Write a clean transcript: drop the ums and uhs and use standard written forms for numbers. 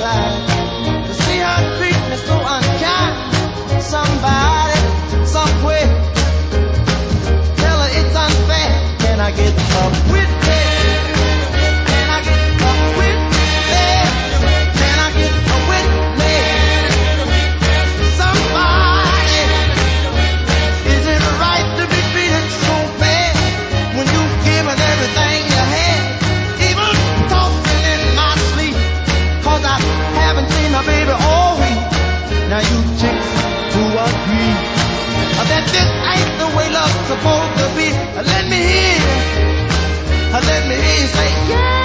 side to see her treat me so unkind. Somebody, somewhere, tell her it's unfair. Can I get a witness? Can I get a witness? Can I get a witness? Somebody, is it right to be treated so bad when you've given everything you had? Even talking in my sleep, 'cause I haven't seen my baby all week. Now you chicks who agree that this ain't the way love's supposed to be, let me hear you say yeah.